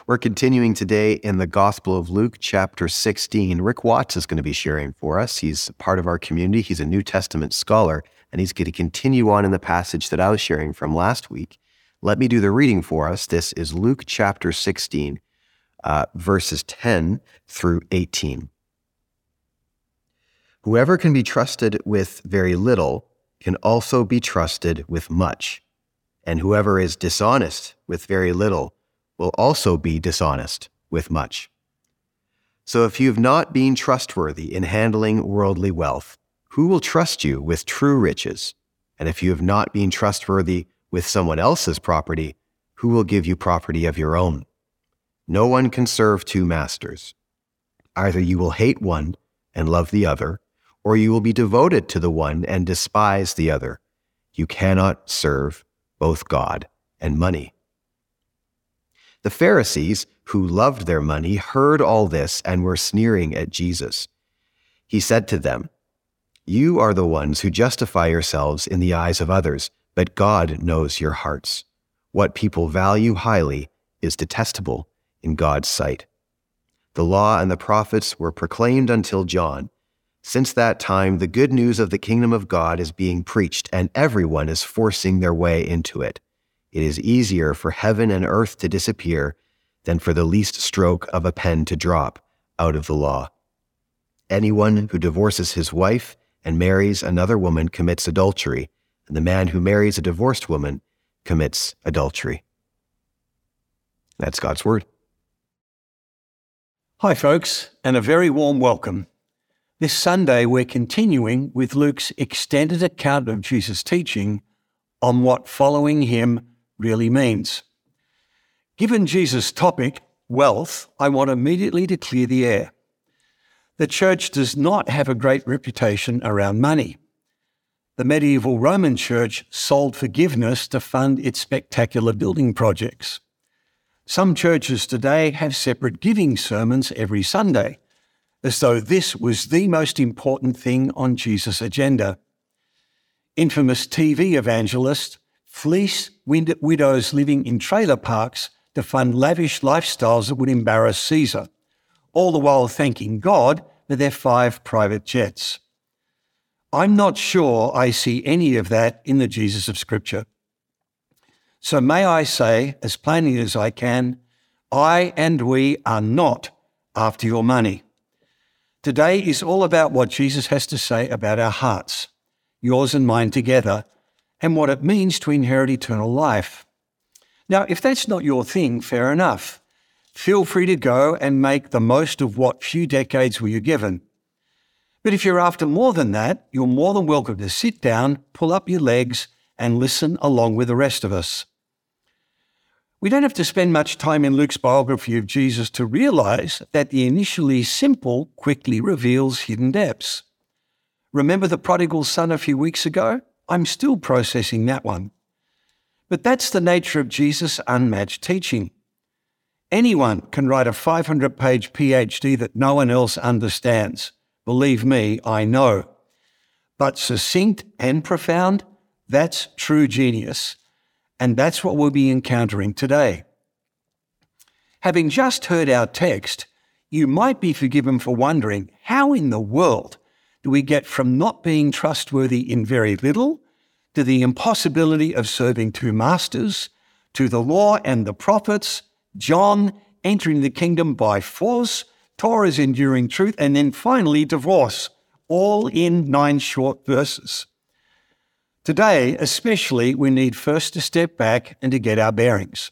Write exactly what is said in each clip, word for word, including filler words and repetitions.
We're continuing today in the Gospel of Luke, chapter sixteen. Rick Watts is going to be sharing for us. He's part of our community. He's a New Testament scholar, and he's going to continue on in the passage that I was sharing from last week. Let me do the reading for us. This is Luke chapter sixteen, uh, verses ten through eighteen. Whoever can be trusted with very little can also be trusted with much, and whoever is dishonest with very little will also be dishonest with much. So if you have not been trustworthy in handling worldly wealth, who will trust you with true riches? And if you have not been trustworthy with someone else's property, who will give you property of your own? No one can serve two masters. Either you will hate one and love the other, or you will be devoted to the one and despise the other. You cannot serve both God and money. The Pharisees, who loved their money, heard all this and were sneering at Jesus. He said to them, "You are the ones who justify yourselves in the eyes of others, but God knows your hearts. What people value highly is detestable in God's sight. The law and the prophets were proclaimed until John. Since that time, the good news of the kingdom of God is being preached, and everyone is forcing their way into it. It is easier for heaven and earth to disappear than for the least stroke of a pen to drop out of the law. Anyone who divorces his wife and marries another woman commits adultery, and the man who marries a divorced woman commits adultery." That's God's word. Hi, folks, and a very warm welcome. This Sunday, we're continuing with Luke's extended account of Jesus' teaching on what following him really means. Given Jesus' topic, wealth, I want immediately to clear the air. The church does not have a great reputation around money. The medieval Roman church sold forgiveness to fund its spectacular building projects. Some churches today have separate giving sermons every Sunday, as though this was the most important thing on Jesus' agenda. Infamous T V evangelists fleece wid- widows living in trailer parks to fund lavish lifestyles that would embarrass Caesar, all the while thanking God for their five private jets. I'm not sure I see any of that in the Jesus of Scripture. So may I say, as plainly as I can, I and we are not after your money. Today is all about what Jesus has to say about our hearts, yours and mine together, and what it means to inherit eternal life. Now, if that's not your thing, fair enough. Feel free to go and make the most of what few decades were you given. But if you're after more than that, you're more than welcome to sit down, pull up your legs, and listen along with the rest of us. We don't have to spend much time in Luke's biography of Jesus to realize that the initially simple quickly reveals hidden depths. Remember the prodigal son a few weeks ago? I'm still processing that one. But that's the nature of Jesus' unmatched teaching. Anyone can write a five hundred page P H D that no one else understands. Believe me, I know. But succinct and profound, that's true genius. And that's what we'll be encountering today. Having just heard our text, you might be forgiven for wondering, how in the world do we get from not being trustworthy in very little to the impossibility of serving two masters, to the law and the prophets, John entering the kingdom by force, Torah's enduring truth, and then finally divorce, all in nine short verses? Today, especially, we need first to step back and to get our bearings.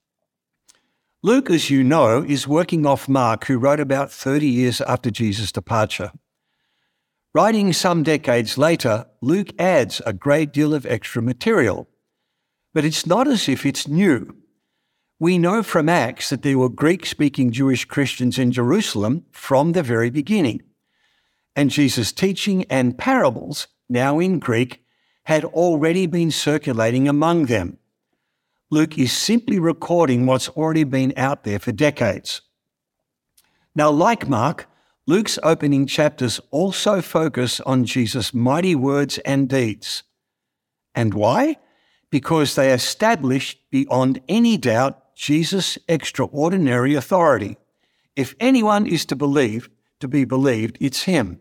Luke, as you know, is working off Mark, who wrote about thirty years after Jesus' departure. Writing some decades later, Luke adds a great deal of extra material, but it's not as if it's new. We know from Acts that there were Greek-speaking Jewish Christians in Jerusalem from the very beginning, and Jesus' teaching and parables, now in Greek, had already been circulating among them. Luke is simply recording what's already been out there for decades. Now, like Mark, Luke's opening chapters also focus on Jesus' mighty words and deeds. And why? Because they established beyond any doubt Jesus' extraordinary authority. If anyone is to believe, to be believed, it's him.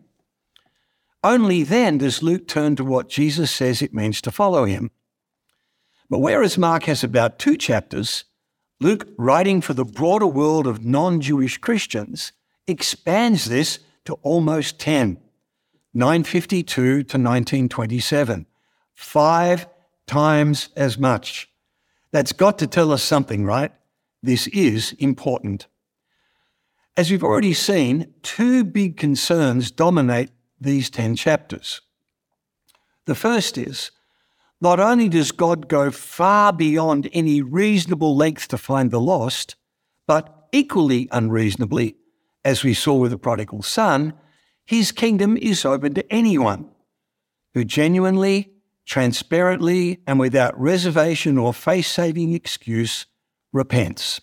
Only then does Luke turn to what Jesus says it means to follow him. But whereas Mark has about two chapters, Luke, writing for the broader world of non-Jewish Christians, expands this to almost ten, nine fifty-two to nineteen twenty-seven, five times as much. That's got to tell us something, right? This is important. As we've already seen, two big concerns dominate these ten chapters. The first is, not only does God go far beyond any reasonable length to find the lost, but equally unreasonably, as we saw with the prodigal son, his kingdom is open to anyone who genuinely, transparently, and without reservation or face-saving excuse repents.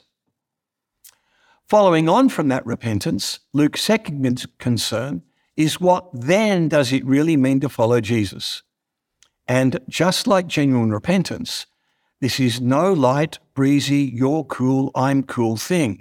Following on from that repentance, Luke's second concern is what then does it really mean to follow Jesus? And just like genuine repentance, this is no light, breezy, you're cool, I'm cool thing.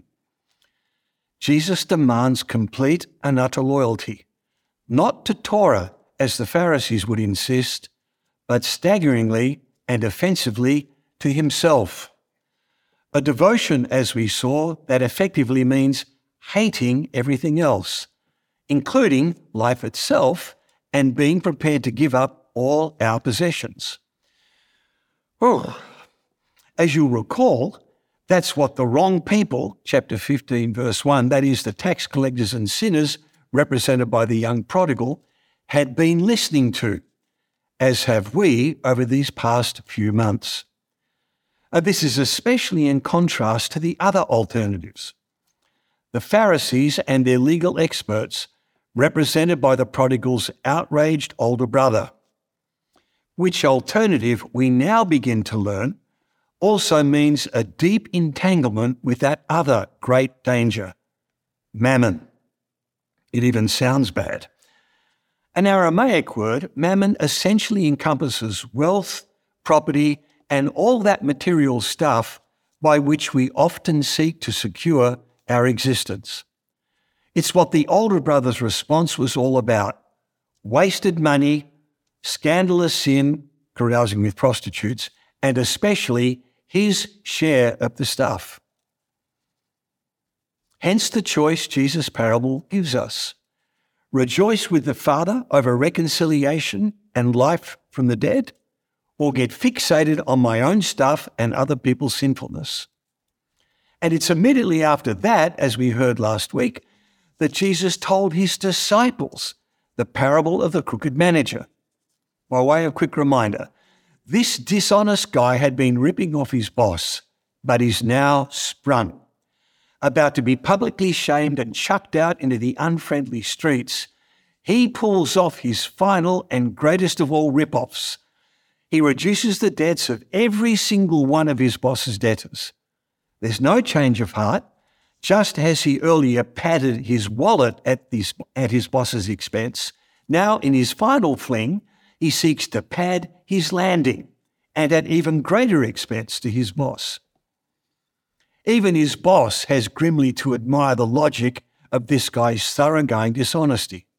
Jesus demands complete and utter loyalty, not to Torah, as the Pharisees would insist, but staggeringly and offensively to himself. A devotion, as we saw, that effectively means hating everything else, including life itself, and being prepared to give up all our possessions. Oh, as you'll recall, that's what the wrong people, chapter fifteen, verse one, that is the tax collectors and sinners, represented by the young prodigal, had been listening to, as have we over these past few months. Uh, this is especially in contrast to the other alternatives. The Pharisees and their legal experts, represented by the prodigal's outraged older brother, which alternative we now begin to learn also means a deep entanglement with that other great danger, mammon. It even sounds bad. An Aramaic word, mammon, essentially encompasses wealth, property, and all that material stuff by which we often seek to secure our existence. It's what the older brother's response was all about: wasted money, scandalous sin, carousing with prostitutes, and especially his share of the stuff. Hence the choice Jesus' parable gives us. Rejoice with the Father over reconciliation and life from the dead, or get fixated on my own stuff and other people's sinfulness. And it's immediately after that, as we heard last week, that Jesus told his disciples the parable of the crooked manager. By way of quick reminder, this dishonest guy had been ripping off his boss, but is now sprung. About to be publicly shamed and chucked out into the unfriendly streets, he pulls off his final and greatest of all rip-offs. He reduces the debts of every single one of his boss's debtors. There's no change of heart, just as he earlier padded his wallet at, this, at his boss's expense. Now, in his final fling, he seeks to pad his landing, and at even greater expense to his boss. Even his boss has grimly to admire the logic of this guy's thoroughgoing dishonesty.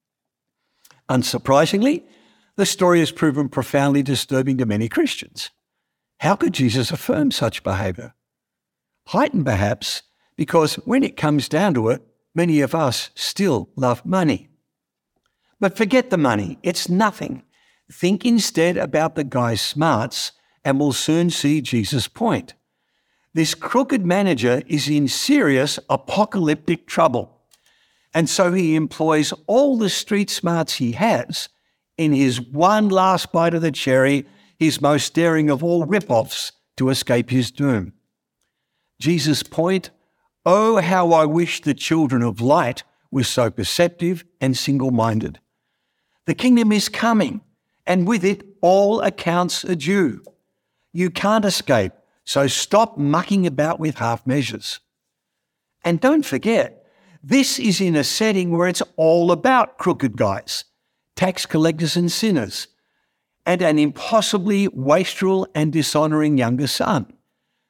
Unsurprisingly, the story has proven profoundly disturbing to many Christians. How could Jesus affirm such behaviour? Heightened perhaps because when it comes down to it, many of us still love money. But forget the money, it's nothing. Think instead about the guy's smarts and we'll soon see Jesus' point. This crooked manager is in serious apocalyptic trouble, and so he employs all the street smarts he has in his one last bite of the cherry, his most daring of all rip-offs, to escape his doom. Jesus' point: oh, how I wish the children of light were so perceptive and single-minded. The kingdom is coming, and with it all accounts are due. You can't escape, so stop mucking about with half measures. And don't forget, this is in a setting where it's all about crooked guys, tax collectors and sinners, and an impossibly wastrel and dishonouring younger son.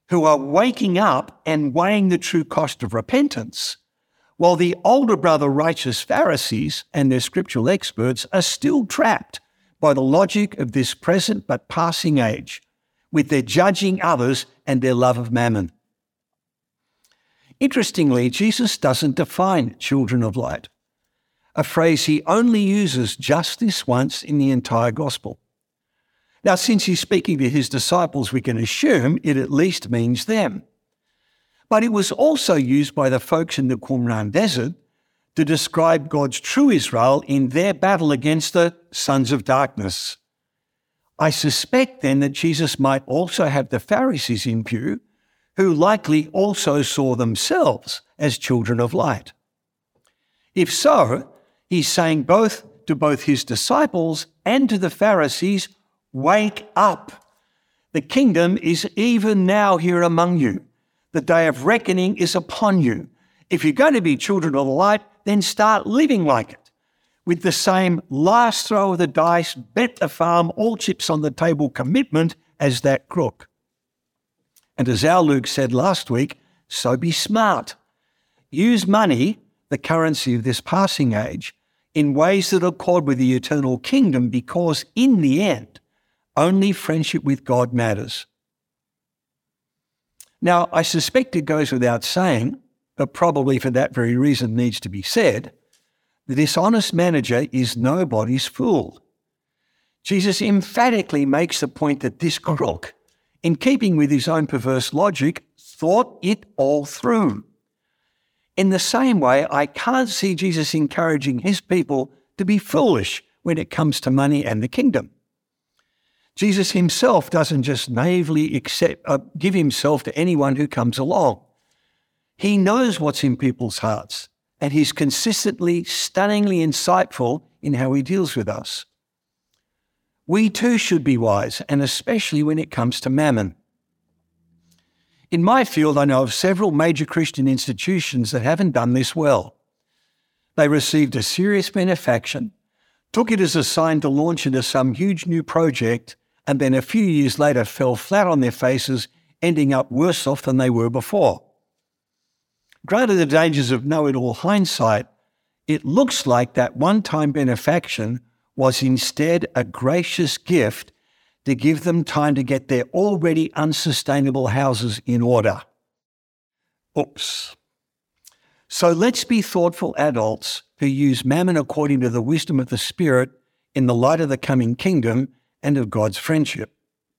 who are waking up and weighing the true cost of repentance, while the older brother righteous Pharisees and their scriptural experts are still trapped by the logic of this present but passing age, with their judging others and their love of mammon. Interestingly, Jesus doesn't define children of light, a phrase he only uses just this once in the entire gospel. Now, since he's speaking to his disciples, we can assume it at least means them. But it was also used by the folks in the Qumran Desert to describe God's true Israel in their battle against the sons of darkness. I suspect then that Jesus might also have the Pharisees in view, who likely also saw themselves as children of light. If so, he's saying both to both his disciples and to the Pharisees, wake up. The kingdom is even now here among you. The day of reckoning is upon you. If you're going to be children of the light, then start living like it. With the same last throw of the dice, bet the farm, all chips on the table commitment as that crook. And as our Luke said last week, so be smart. Use money, the currency of this passing age, in ways that accord with the eternal kingdom, because in the end, only friendship with God matters. Now, I suspect it goes without saying, but probably for that very reason needs to be said, the dishonest manager is nobody's fool. Jesus emphatically makes the point that this crook, in keeping with his own perverse logic, thought it all through. In the same way, I can't see Jesus encouraging his people to be foolish when it comes to money and the kingdom. Jesus himself doesn't just naively accept, uh, give himself to anyone who comes along. He knows what's in people's hearts, and he's consistently, stunningly insightful in how he deals with us. We too should be wise, and especially when it comes to mammon. In my field, I know of several major Christian institutions that haven't done this well. They received a serious benefaction, took it as a sign to launch into some huge new project, and then a few years later fell flat on their faces, ending up worse off than they were before. Granted the dangers of know-it-all hindsight, it looks like that one-time benefaction was instead a gracious gift to give them time to get their already unsustainable houses in order. Oops. So let's be thoughtful adults who use mammon according to the wisdom of the Spirit in the light of the coming kingdom and of God's friendship.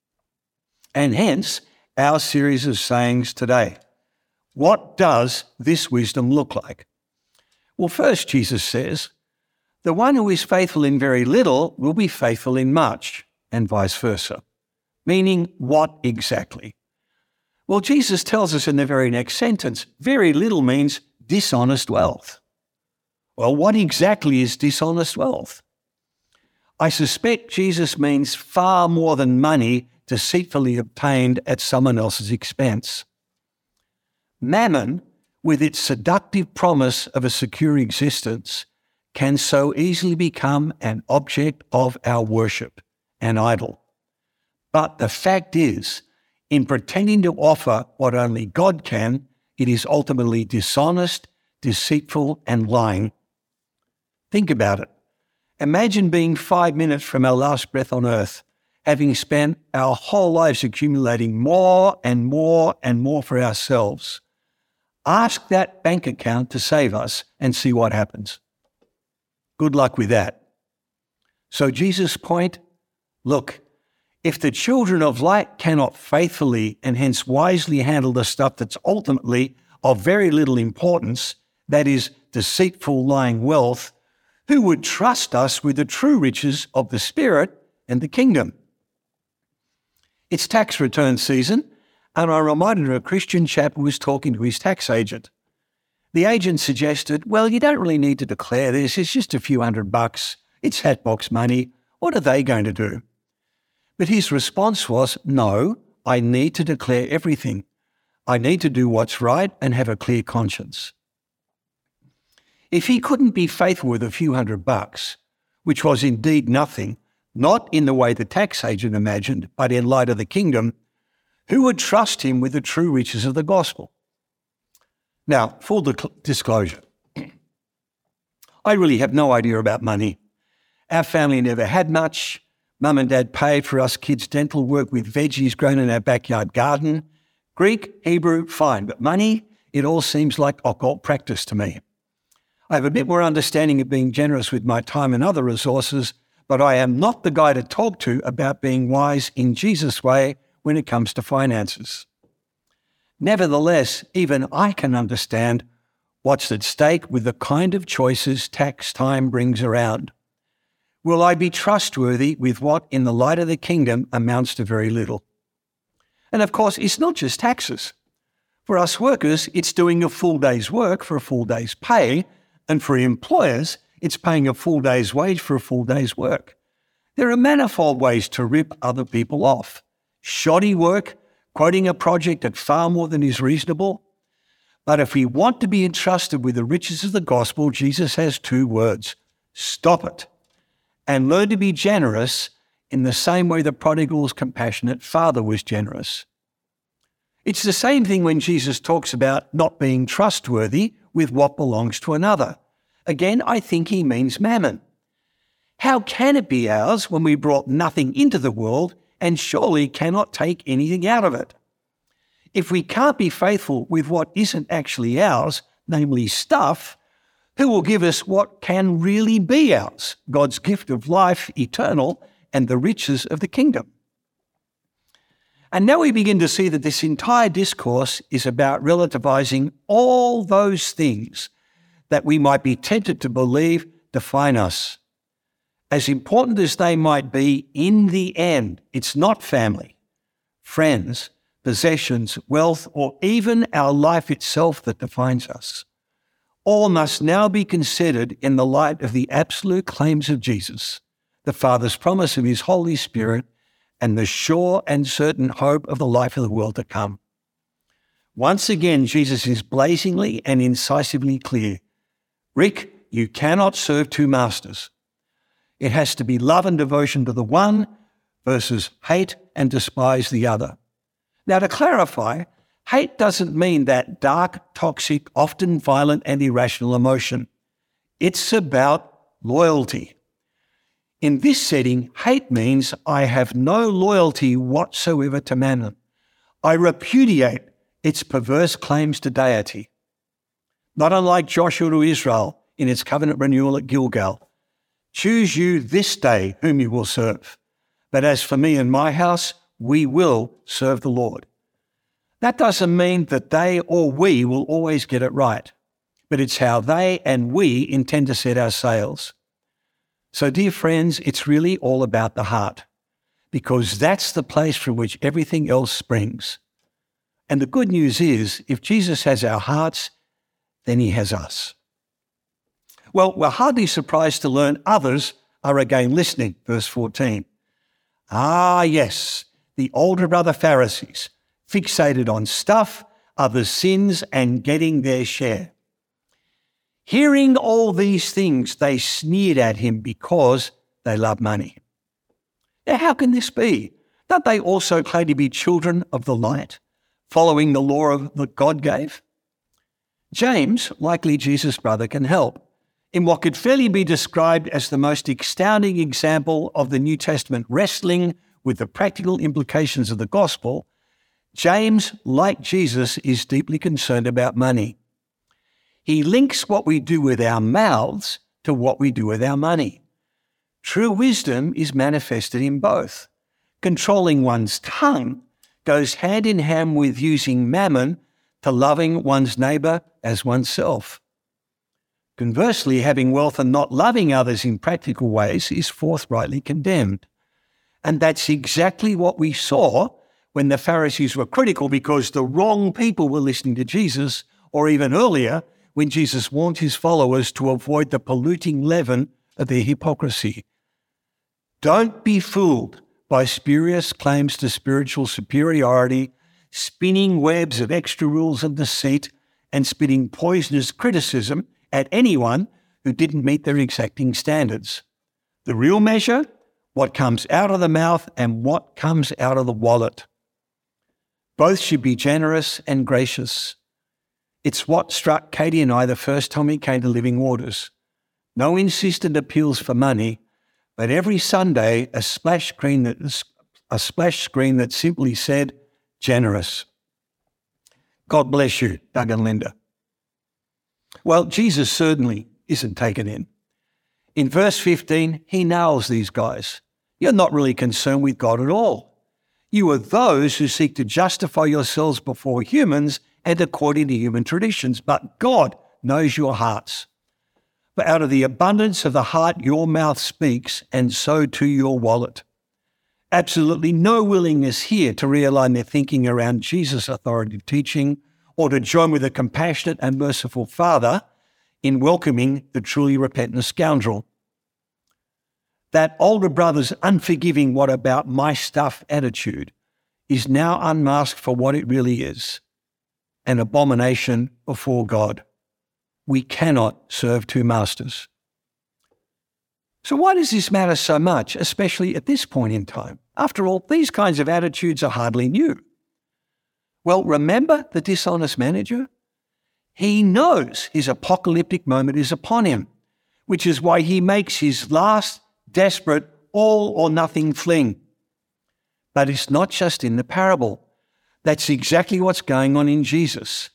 And hence, our series of sayings today. What does this wisdom look like? Well, first, Jesus says, the one who is faithful in very little will be faithful in much, and vice versa. Meaning, what exactly? Well, Jesus tells us in the very next sentence, very little means dishonest wealth. Well, what exactly is dishonest wealth? I suspect Jesus means far more than money deceitfully obtained at someone else's expense. Mammon, with its seductive promise of a secure existence, can so easily become an object of our worship, an idol. But the fact is, in pretending to offer what only God can, it is ultimately dishonest, deceitful, and lying. Think about it. Imagine being five minutes from our last breath on earth, having spent our whole lives accumulating more and more and more for ourselves. Ask that bank account to save us and see what happens. Good luck with that. So Jesus' point, look, if the children of light cannot faithfully and hence wisely handle the stuff that's ultimately of very little importance, that is deceitful lying wealth, who would trust us with the true riches of the Spirit and the kingdom? It's tax return season, and I'm reminded of a Christian chap who was talking to his tax agent. The agent suggested, well, you don't really need to declare this. It's just a few hundred bucks. It's hatbox money. What are they going to do? But his response was, no, I need to declare everything. I need to do what's right and have a clear conscience. If he couldn't be faithful with a few hundred bucks, which was indeed nothing, not in the way the tax agent imagined, but in light of the kingdom, Who would trust him with the true riches of the gospel? Now, full disclosure, I really have no idea about money. Our family never had much. Mum and Dad paid for us kids' dental work with veggies grown in our backyard garden. Greek, Hebrew, fine, but money, it all seems like occult practice to me. I have a bit more understanding of being generous with my time and other resources, but I am not the guy to talk to about being wise in Jesus' way when it comes to finances. Nevertheless, even I can understand what's at stake with the kind of choices tax time brings around. Will I be trustworthy with what, in the light of the kingdom, amounts to very little? And of course, it's not just taxes. For us workers, it's doing a full day's work for a full day's pay, and for employers, it's paying a full day's wage for a full day's work. There are manifold ways to rip other people off. Shoddy work, quoting a project at far more than is reasonable. But if we want to be entrusted with the riches of the gospel, Jesus has two words: stop it, and learn to be generous in the same way the prodigal's compassionate father was generous. It's the same thing when Jesus talks about not being trustworthy with what belongs to another. Again, I think he means mammon. How can it be ours when we brought nothing into the world and surely cannot take anything out of it? If we can't be faithful with what isn't actually ours, namely stuff, who will give us what can really be ours, God's gift of life eternal and the riches of the kingdom? And now we begin to see that this entire discourse is about relativizing all those things that we might be tempted to believe define us. As important as they might be, in the end, it's not family, friends, possessions, wealth, or even our life itself that defines us. All must now be considered in the light of the absolute claims of Jesus, the Father's promise of his Holy Spirit, and the sure and certain hope of the life of the world to come. Once again, Jesus is blazingly and incisively clear. Rick, you cannot serve two masters. It has to be love and devotion to the one versus hate and despise the other. Now, to clarify, hate doesn't mean that dark, toxic, often violent and irrational emotion. It's about loyalty. In this setting, hate means I have no loyalty whatsoever to mammon. I repudiate its perverse claims to deity. Not unlike Joshua to Israel in its covenant renewal at Gilgal. Choose you this day whom you will serve. But as for me and my house, we will serve the Lord. That doesn't mean that they or we will always get it right, but it's how they and we intend to set our sails. So, dear friends, it's really all about the heart, because that's the place from which everything else springs. And the good news is, if Jesus has our hearts, then he has us. Well, we're hardly surprised to learn others are again listening, verse fourteen. Ah, yes, the older brother Pharisees, fixated on stuff, other sins, and getting their share. Hearing all these things, they sneered at him because they love money. Now, how can this be? Don't they also claim to be children of the light, following the law of that God gave? James, likely Jesus' brother, can help. In what could fairly be described as the most astounding example of the New Testament wrestling with the practical implications of the gospel, James, like Jesus, is deeply concerned about money. He links what we do with our mouths to what we do with our money. True wisdom is manifested in both. Controlling one's tongue goes hand in hand with using mammon to loving one's neighbour as oneself. Conversely, having wealth and not loving others in practical ways is forthrightly condemned. And that's exactly what we saw when the Pharisees were critical because the wrong people were listening to Jesus, or even earlier, when Jesus warned his followers to avoid the polluting leaven of their hypocrisy. Don't be fooled by spurious claims to spiritual superiority, spinning webs of extra rules and deceit, and spitting poisonous criticism at anyone who didn't meet their exacting standards. The real measure, what comes out of the mouth and what comes out of the wallet. Both should be generous and gracious. It's what struck Katie and I the first time we came to Living Waters. No insistent appeals for money, but every Sunday a splash screen that, a splash screen that simply said, generous. God bless you, Doug and Linda. Well, Jesus certainly isn't taken in. In verse fifteen, he nails these guys. You're not really concerned with God at all. You are those who seek to justify yourselves before humans and according to human traditions, but God knows your hearts. For out of the abundance of the heart your mouth speaks, and so to your wallet. Absolutely no willingness here to realign their thinking around Jesus' authoritative teaching or to join with a compassionate and merciful Father in welcoming the truly repentant scoundrel. That older brother's unforgiving what about my stuff attitude is now unmasked for what it really is, an abomination before God. We cannot serve two masters. So why does this matter so much, especially at this point in time? After all, these kinds of attitudes are hardly new. Well, remember the dishonest manager? He knows his apocalyptic moment is upon him, which is why he makes his last desperate all-or-nothing fling. But it's not just in the parable. That's exactly what's going on in Jesus.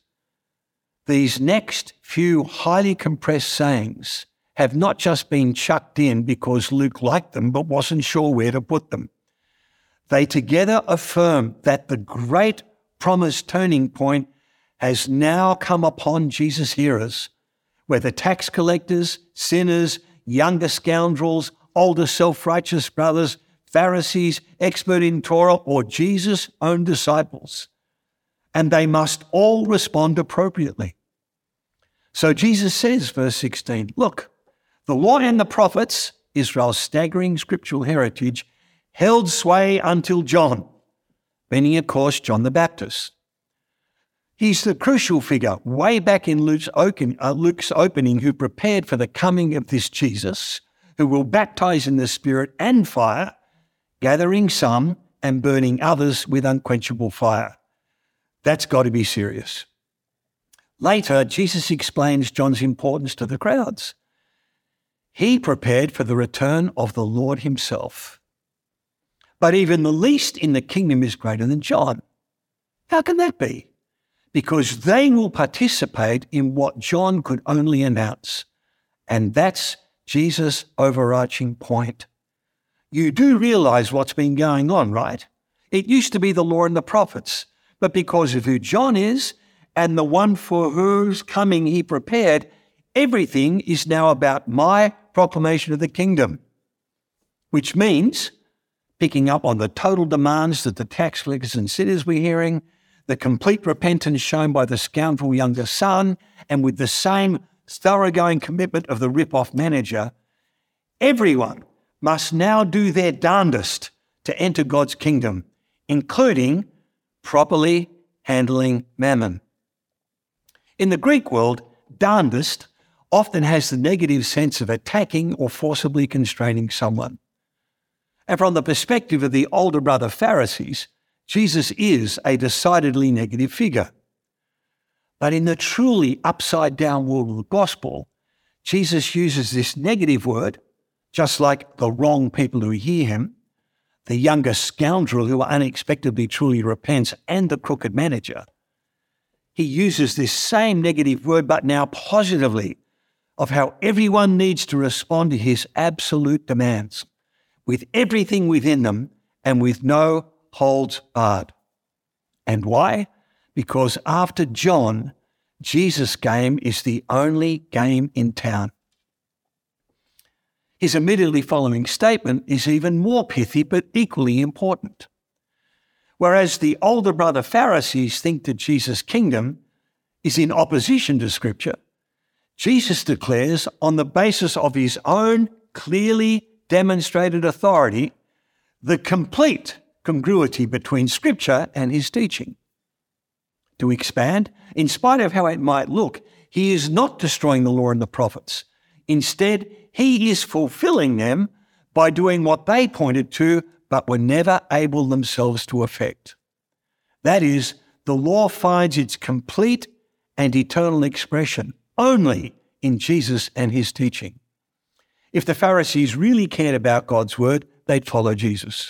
These next few highly compressed sayings have not just been chucked in because Luke liked them but wasn't sure where to put them. They together affirm that the great promised turning point has now come upon Jesus' hearers, whether tax collectors, sinners, younger scoundrels, older self-righteous brothers, Pharisees, expert in Torah, or Jesus' own disciples. And they must all respond appropriately. So Jesus says, verse sixteen, look, the law and the prophets, Israel's staggering scriptural heritage, held sway until John, meaning, of course, John the Baptist. He's the crucial figure way back in Luke's, open, uh, Luke's opening who prepared for the coming of this Jesus, who will baptize in the Spirit and fire, gathering some and burning others with unquenchable fire. That's got to be serious. Later, Jesus explains John's importance to the crowds. He prepared for the return of the Lord himself. But even the least in the kingdom is greater than John. How can that be? Because they will participate in what John could only announce. And that's Jesus' overarching point. You do realize what's been going on, right? It used to be the law and the prophets, but because of who John is and the one for whose coming he prepared, everything is now about my proclamation of the kingdom, which means, picking up on the total demands that the tax collectors and sinners were hearing, the complete repentance shown by the scoundrel younger son, and with the same thoroughgoing commitment of the rip-off manager, everyone must now do their darndest to enter God's kingdom, including properly handling mammon. In the Greek world, darndest often has the negative sense of attacking or forcibly constraining someone. And from the perspective of the older brother Pharisees, Jesus is a decidedly negative figure. But in the truly upside-down world of the gospel, Jesus uses this negative word, just like the wrong people who hear him, the younger scoundrel who unexpectedly truly repents, and the crooked manager. He uses this same negative word, but now positively, of how everyone needs to respond to his absolute demands, with everything within them and with no holds barred. And why? Because after John, Jesus' game is the only game in town. His immediately following statement is even more pithy but equally important. Whereas the older brother Pharisees think that Jesus' kingdom is in opposition to Scripture, Jesus declares, on the basis of his own clearly demonstrated authority, the complete congruity between Scripture and his teaching. To expand, in spite of how it might look, he is not destroying the law and the prophets. Instead, he is fulfilling them by doing what they pointed to but were never able themselves to effect. That is, the law finds its complete and eternal expression only in Jesus and his teaching. If the Pharisees really cared about God's word, they'd follow Jesus.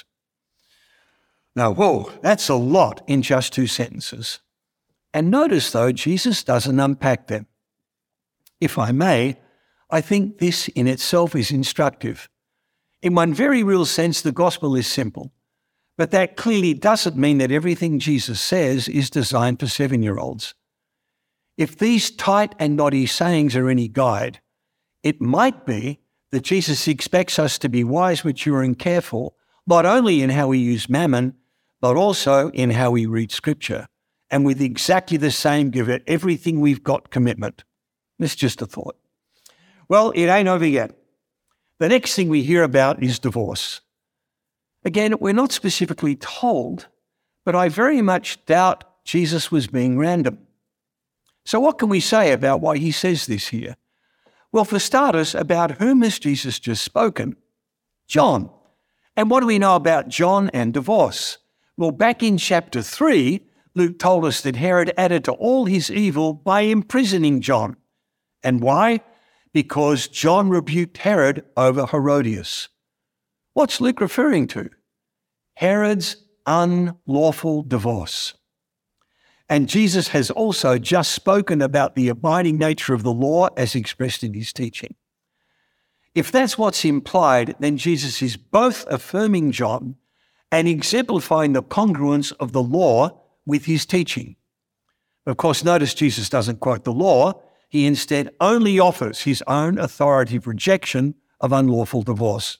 Now, whoa, that's a lot in just two sentences. And notice, though, Jesus doesn't unpack them. If I may, I think this in itself is instructive. In one very real sense, the gospel is simple, but that clearly doesn't mean that everything Jesus says is designed for seven-year-olds. If these tight and knotty sayings are any guide, it might be that Jesus expects us to be wise, mature, and careful, not only in how we use mammon, but also in how we read Scripture, and with exactly the same give it everything we've got commitment. That's just a thought. Well, it ain't over yet. The next thing we hear about is divorce. Again, we're not specifically told, but I very much doubt Jesus was being random. So what can we say about why he says this here? Well, for starters, about whom has Jesus just spoken? John. And what do we know about John and divorce? Well, back in chapter three, Luke told us that Herod added to all his evil by imprisoning John. And why? Because John rebuked Herod over Herodias. What's Luke referring to? Herod's unlawful divorce. And Jesus has also just spoken about the abiding nature of the law as expressed in his teaching. If that's what's implied, then Jesus is both affirming John and exemplifying the congruence of the law with his teaching. Of course, notice Jesus doesn't quote the law. He instead only offers his own authoritative rejection of unlawful divorce.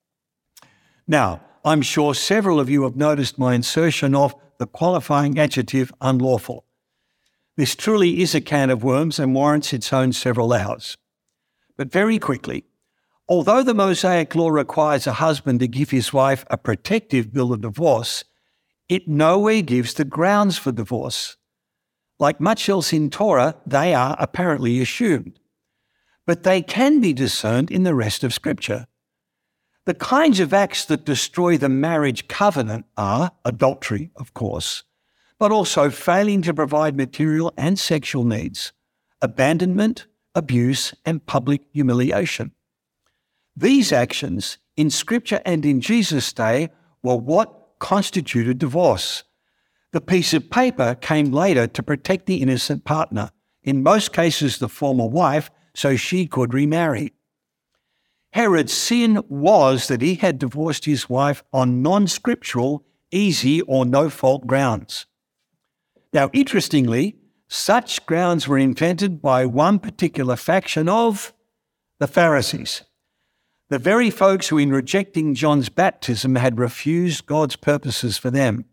Now, I'm sure several of you have noticed my insertion of the qualifying adjective unlawful. This truly is a can of worms and warrants its own several hours. But very quickly, although the Mosaic law requires a husband to give his wife a protective bill of divorce, it nowhere gives the grounds for divorce. Like much else in Torah, they are apparently assumed. But they can be discerned in the rest of Scripture. The kinds of acts that destroy the marriage covenant are adultery, of course, but also failing to provide material and sexual needs, abandonment, abuse, and public humiliation. These actions, in Scripture and in Jesus' day, were what constituted divorce. The piece of paper came later to protect the innocent partner, in most cases the former wife, so she could remarry. Herod's sin was that he had divorced his wife on non-scriptural, easy or no-fault grounds. Now, interestingly, such grounds were invented by one particular faction of the Pharisees, the very folks who, in rejecting John's baptism, had refused God's purposes for them.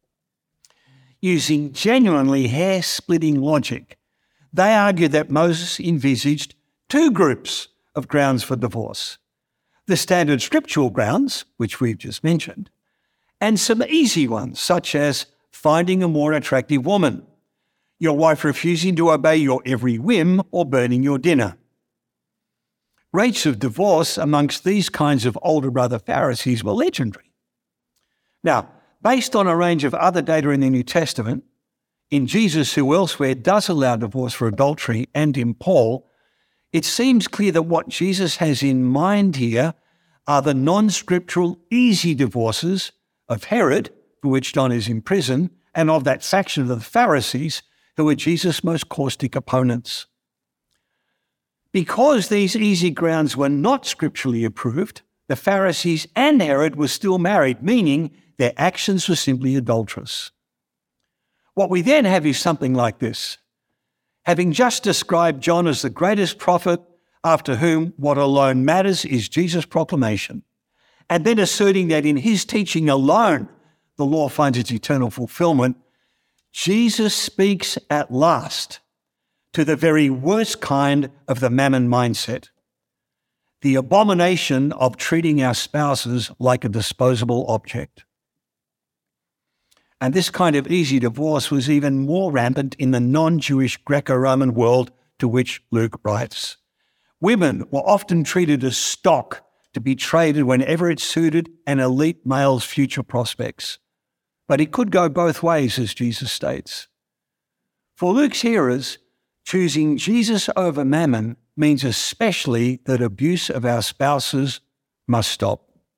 Using genuinely hair-splitting logic, they argued that Moses envisaged two groups of grounds for divorce: the standard scriptural grounds, which we've just mentioned, and some easy ones, such as finding a more attractive woman, your wife refusing to obey your every whim, or burning your dinner. Rates of divorce amongst these kinds of older brother Pharisees were legendary. Now, based on a range of other data in the New Testament, in Jesus, who elsewhere does allow divorce for adultery, and in Paul, it seems clear that what Jesus has in mind here are the non-scriptural easy divorces of Herod, for which John is in prison, and of that faction of the Pharisees, who were Jesus' most caustic opponents. Because these easy grounds were not scripturally approved, the Pharisees and Herod were still married, meaning their actions were simply adulterous. What we then have is something like this. Having just described John as the greatest prophet, after whom what alone matters is Jesus' proclamation, and then asserting that in his teaching alone the law finds its eternal fulfillment, Jesus speaks at last to the very worst kind of the mammon mindset, the abomination of treating our spouses like a disposable object. And this kind of easy divorce was even more rampant in the non-Jewish Greco-Roman world to which Luke writes. Women were often treated as stock to be traded whenever it suited an elite male's future prospects. But it could go both ways, as Jesus states. For Luke's hearers, choosing Jesus over mammon means especially that abuse of our spouses must stop.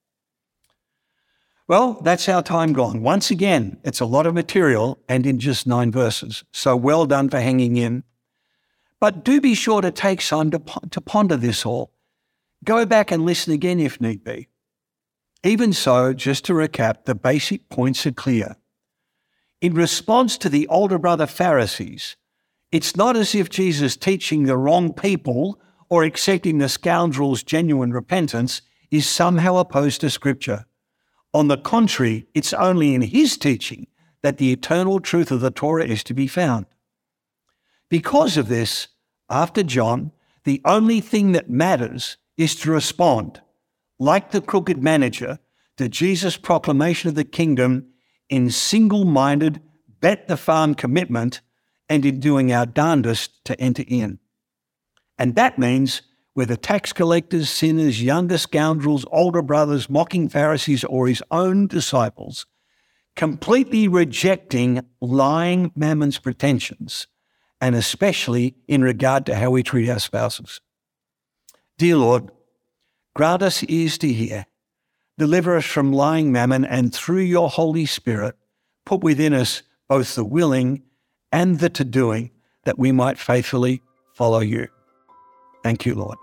Well, that's our time gone. Once again, it's a lot of material and in just nine verses. So well done for hanging in. But do be sure to take time to, to ponder this all. Go back and listen again if need be. Even so, just to recap, the basic points are clear. In response to the older brother Pharisees, it's not as if Jesus is teaching the wrong people or accepting the scoundrel's genuine repentance is somehow opposed to Scripture. On the contrary, it's only in his teaching that the eternal truth of the Torah is to be found. Because of this, after John, the only thing that matters is to respond, like the crooked manager, to Jesus' proclamation of the kingdom in single-minded, bet-the-farm commitment and in doing our darndest to enter in. And that means whether tax collectors, sinners, younger scoundrels, older brothers, mocking Pharisees, or his own disciples, completely rejecting lying mammon's pretensions, and especially in regard to how we treat our spouses. Dear Lord, grant us ears to hear, deliver us from lying mammon, and through your Holy Spirit, put within us both the willing and the to-doing, that we might faithfully follow you. Thank you, Lord.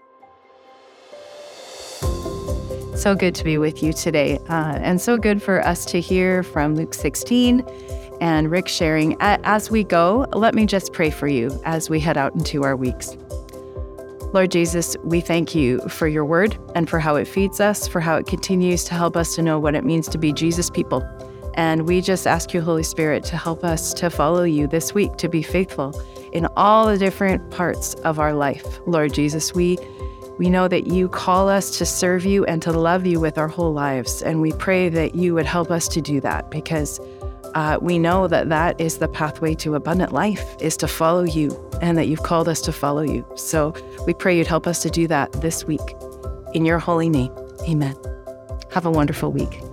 So good to be with you today, uh, and so good for us to hear from Luke sixteen and Rick sharing. As we go, let me just pray for you as we head out into our weeks. Lord Jesus, we thank you for your word and for how it feeds us, for how it continues to help us to know what it means to be Jesus people. And we just ask you, Holy Spirit, to help us to follow you this week, to be faithful in all the different parts of our life. Lord Jesus, we we know that you call us to serve you and to love you with our whole lives. And we pray that you would help us to do that, because uh, we know that that is the pathway to abundant life, is to follow you, and that you've called us to follow you. So we pray you'd help us to do that this week. In your holy name, amen. Have a wonderful week.